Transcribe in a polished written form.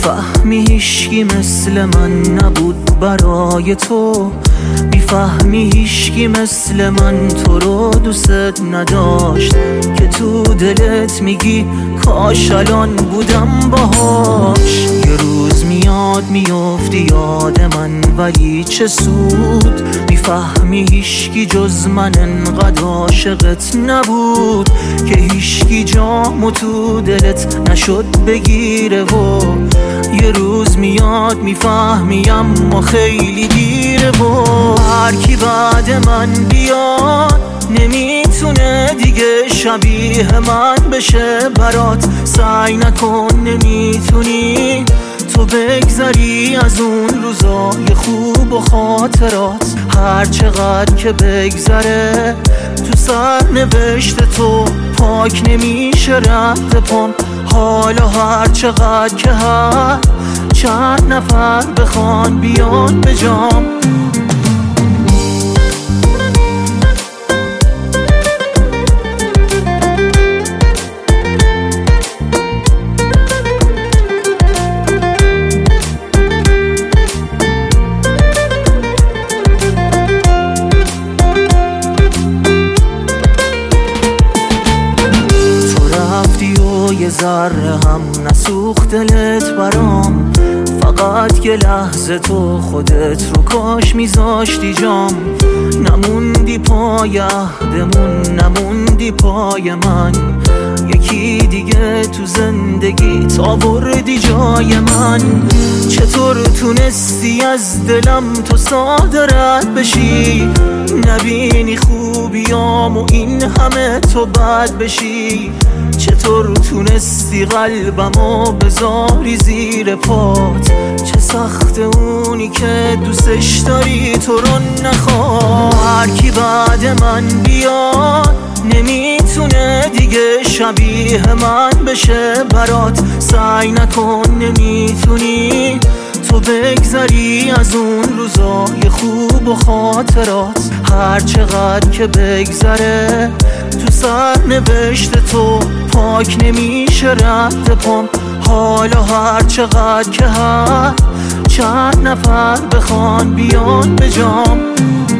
میفهمی هیشکی مثل من نبود برای تو، میفهمی هیشکی مثل من تو رو دوست نداشت، که تو دلت میگی کاش الان بودم باهاش. یه روز میاد میفتی یاد من ولی چه سود، میفهمی هیشکی جز من انقدر عاشقت نبود، که هیشکی جامو تو دلت نشد بگیره و یه روز میاد میفهمی اما خیلی دیره و هر کی بعد من بیاد نمیتونه دیگه شبیه من بشه برات. سعی نکن نمیتونی تو بگذری از اون روزای خوب و خاطرات، هر چقدر که بگذره تو سرنوشت تو پاک نمیشه رد پام. حالا هر چقدر که هر چند نفر بخوان بیان به جام، یه ذره هم نسوخت دلت برام، فقط یه لحظه تو خودت رو کاش میذاشتی جام. نموندی پای عهدمون، نموندی پای من، یکی دیگه تو زندگی تا بردی جای من. چطور تونستی از دلم تو ساده رد بشی، نبینی خوبیام و این همه تو بد بشی. چطور تونستی قلبمو بذاری زیر پات، چه سخت اونی که دوستش داری تو رو نخواد. هر کی بعد من بیاد نمیتونه دیگه شبیه من بشه برات. سعی نکن نمیتونی تو بگذری از اون روزای خوب و خاطرات، هر چقدر که بگذره تو سرنوشت تو پاک نمیشه رد پام. حالا هر چقدر که هر چند نفر بخوان بیان به جام،